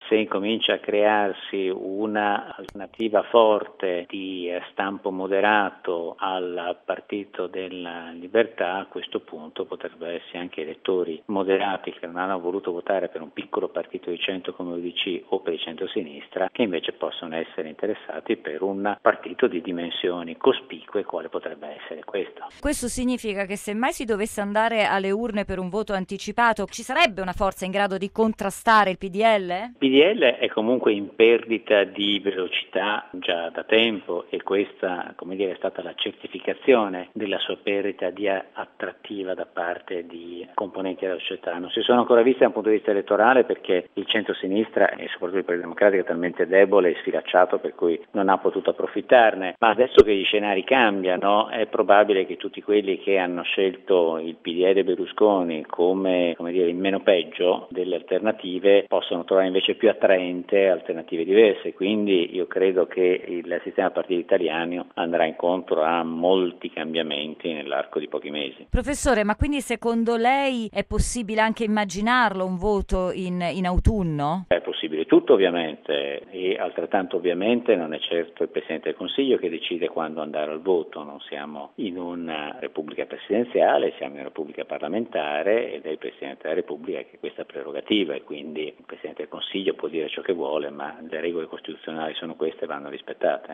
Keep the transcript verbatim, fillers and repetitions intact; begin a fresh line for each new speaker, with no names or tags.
se incomincia a crearsi una alternativa forte di stampo moderato al Partito della Libertà, a questo punto potrebbero esserci anche elettori moderati che non hanno voluto votare per un piccolo partito di centro come l'U D C o per il centro-sinistra, che invece possono essere interessati per un partito di dimensioni cospicue, quale potrebbe essere questo.
Questo significa che se mai si dovesse andare alle urne per un voto anticipato, ci sarebbe una forza in grado di contrastare il P D L?
Il P D L è comunque in perdita di velocità già da tempo e questa, come dire, è stata la certificazione della sua perdita di attrattiva da parte di componenti della società. Non si sono ancora viste da un punto di vista elettorale perché il centro-sinistra e soprattutto il Partito Democratico è talmente debole e sfilacciato per cui non ha potuto approfittarne, ma adesso che gli scenari cambiano è probabile che tutti quelli che hanno scelto il P D L Berlusconi come, come dire, il meno peggio delle alternative possano trovare invece più attraente alternative diverse, quindi io credo che il sistema partito italiano andrà incontro a molti cambiamenti nell'arco di pochi mesi.
Professore, ma quindi secondo lei è possibile anche immaginarlo un voto in, in autunno?
È possibile tutto ovviamente e altrettanto ovviamente non è certo il Presidente del Consiglio che decide quando andare al voto, non siamo in una Repubblica presidenziale, siamo in una Repubblica parlamentare ed è il Presidente della Repubblica che ha questa prerogativa e quindi il Presidente del Consiglio può dire ciò che vuole, ma le regole costituzionali sono queste e vanno rispettate.